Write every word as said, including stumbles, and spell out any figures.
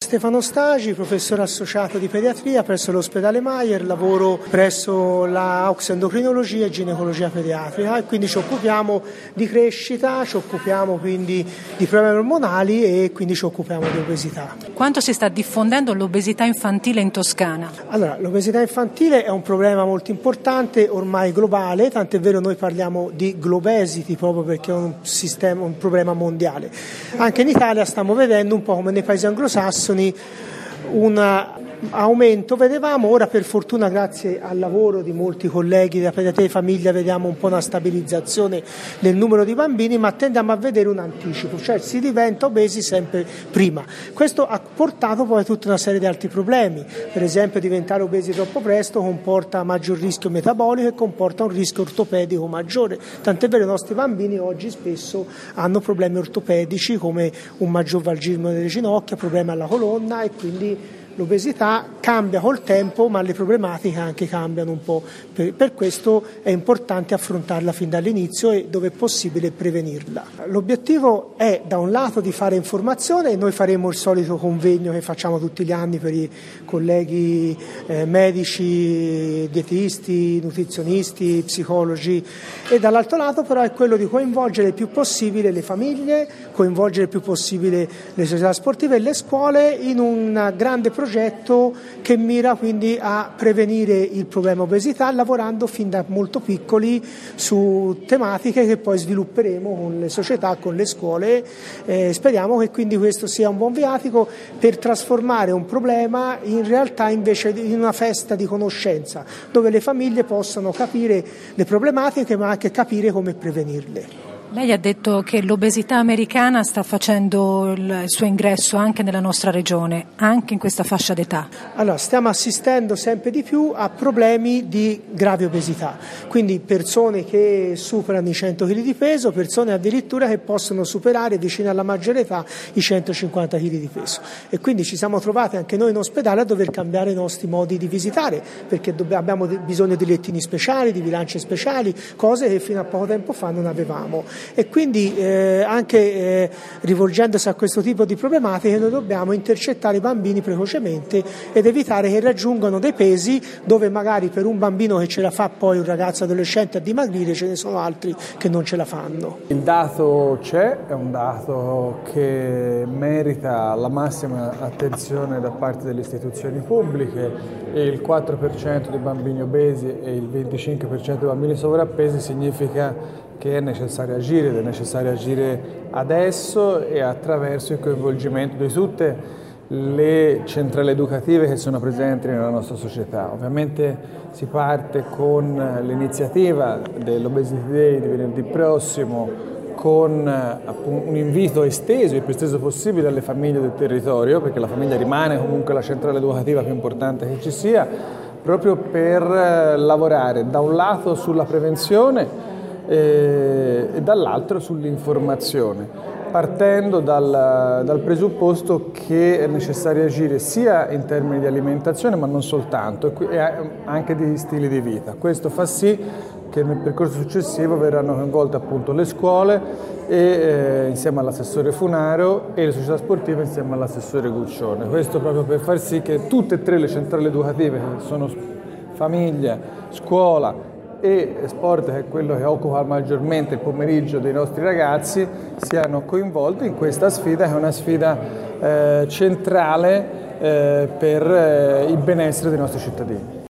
Stefano Stagi, professore associato di pediatria presso l'ospedale Mayer, lavoro presso la oxendocrinologia e ginecologia pediatrica e quindi ci occupiamo di crescita, ci occupiamo quindi di problemi ormonali e quindi ci occupiamo di obesità. Quanto si sta diffondendo l'obesità infantile in Toscana? Allora, l'obesità infantile è un problema molto importante, ormai globale, tant'è vero noi parliamo di globesity proprio perché è un, sistema, un problema mondiale. Anche in Italia stiamo vedendo un po' come nei paesi anglosassoni un aumento, vedevamo ora per fortuna grazie al lavoro di molti colleghi della pediatria di famiglia vediamo un po' una stabilizzazione del numero di bambini, ma tendiamo a vedere un anticipo, cioè si diventa obesi sempre prima. Questo ha portato poi a tutta una serie di altri problemi, per esempio diventare obesi troppo presto comporta maggior rischio metabolico e comporta un rischio ortopedico maggiore, tant'è vero i nostri bambini oggi spesso hanno problemi ortopedici come un maggior valgismo delle ginocchia, problemi alla colonna e quindi l'obesità cambia col tempo, ma le problematiche anche cambiano un po'. Per, per questo è importante affrontarla fin dall'inizio e dove è possibile prevenirla. L'obiettivo è da un lato di fare informazione e noi faremo il solito convegno che facciamo tutti gli anni per i colleghi eh, medici, dietisti, nutrizionisti, psicologi e dall'altro lato però è quello di coinvolgere il più possibile le famiglie, coinvolgere il più possibile le società sportive e le scuole in un grande progetto che mira quindi a prevenire il problema obesità lavorando fin da molto piccoli su tematiche che poi svilupperemo con le società, con le scuole. Eh, speriamo che quindi questo sia un buon viatico per trasformare un problema in realtà invece in una festa di conoscenza dove le famiglie possano capire le problematiche ma anche capire come prevenirle. Lei ha detto che l'obesità americana sta facendo il suo ingresso anche nella nostra regione, anche in questa fascia d'età. Allora, stiamo assistendo sempre di più a problemi di grave obesità, quindi persone che superano i cento chili di peso, persone addirittura che possono superare vicino alla maggiore età i centocinquanta chili di peso. E quindi ci siamo trovati anche noi in ospedale a dover cambiare i nostri modi di visitare, perché abbiamo bisogno di lettini speciali, di bilance speciali, cose che fino a poco tempo fa non avevamo. E quindi eh, anche eh, rivolgendosi a questo tipo di problematiche noi dobbiamo intercettare i bambini precocemente ed evitare che raggiungano dei pesi dove magari per un bambino che ce la fa poi un ragazzo adolescente a dimagrire ce ne sono altri che non ce la fanno. Il dato c'è, è un dato che merita la massima attenzione da parte delle istituzioni pubbliche e il quattro per cento dei bambini obesi e il venticinque per cento dei bambini sovrappesi significa che è necessario agire ed è necessario agire adesso e attraverso il coinvolgimento di tutte le centrali educative che sono presenti nella nostra società. Ovviamente si parte con l'iniziativa dell'Obesity Day di venerdì prossimo con un invito esteso, il più esteso possibile alle famiglie del territorio, perché la famiglia rimane comunque la centrale educativa più importante che ci sia, proprio per lavorare da un lato sulla prevenzione e dall'altro sull'informazione, partendo dal, dal presupposto che è necessario agire sia in termini di alimentazione ma non soltanto, e anche di stili di vita. Questo fa sì che nel percorso successivo verranno coinvolte appunto le scuole e, eh, insieme all'assessore Funaro e le società sportive insieme all'assessore Guccione. Questo proprio per far sì che tutte e tre le centrali educative, che sono famiglia, scuola e sport, che è quello che occupa maggiormente il pomeriggio dei nostri ragazzi, siano coinvolti in questa sfida che è una sfida eh, centrale eh, per eh, il benessere dei nostri cittadini.